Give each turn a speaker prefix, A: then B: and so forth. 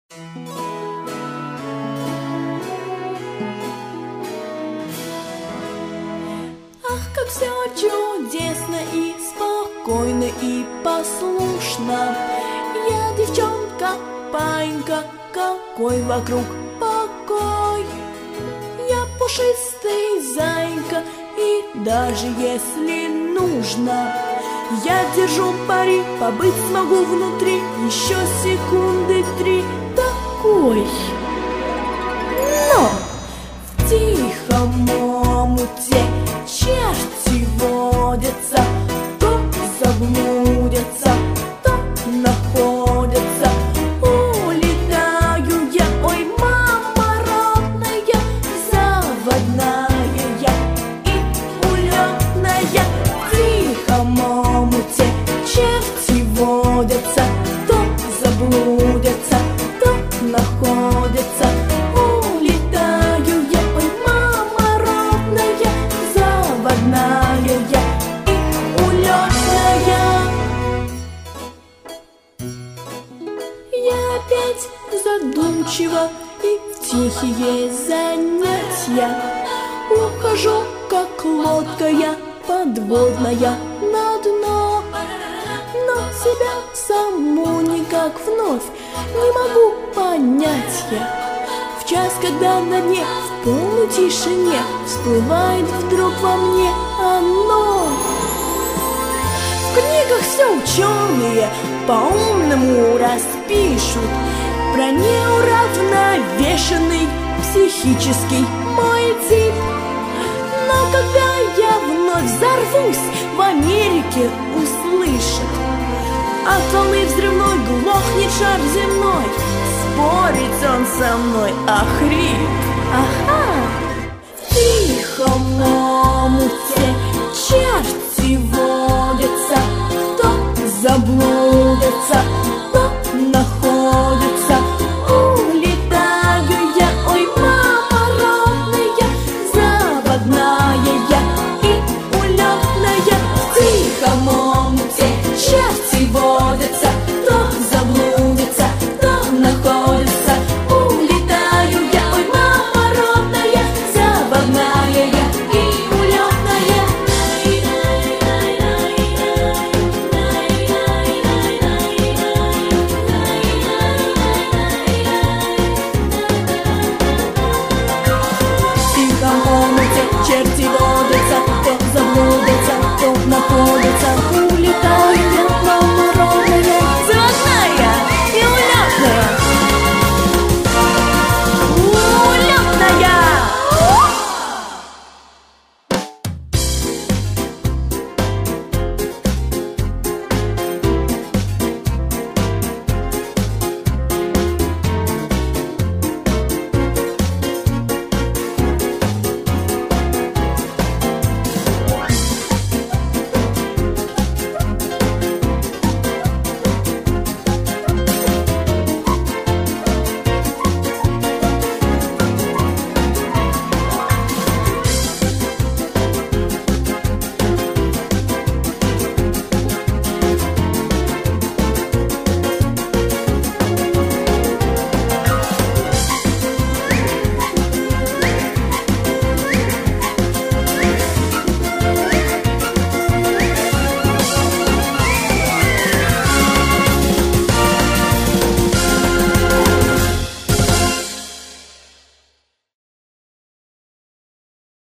A: Ах, как все чудесно и спокойно и послушно. Я девчонка, паинька, какой вокруг покой. Я пушистый зайка, и даже если нужно, я держу пари, побыть смогу внутри еще секунды 3 такой. Но в тихом омуте черти водятся, то заблудятся, то находятся. Улетаю я, ой, мама родная, заводная я и улетная. В тихом омуте черти водятся, то заблудятся, то находятся. Улетаю я, ой, мама родная, заводная я и улетная. Я опять задумчиво и в тихие занятия ухожу, как лодка я подводная на дно. Но себя саму никак вновь не могу понять я. В час, когда на дне в полной тишине всплывает вдруг во мне оно. В книгах все ученые по-умному распишут про неуравновешенный психический мой тип. Но когда я вновь взорвусь, в Америке услышат: от волны взрывной глохнет шар земной, спорить он со мной охрип. Ага, в тихом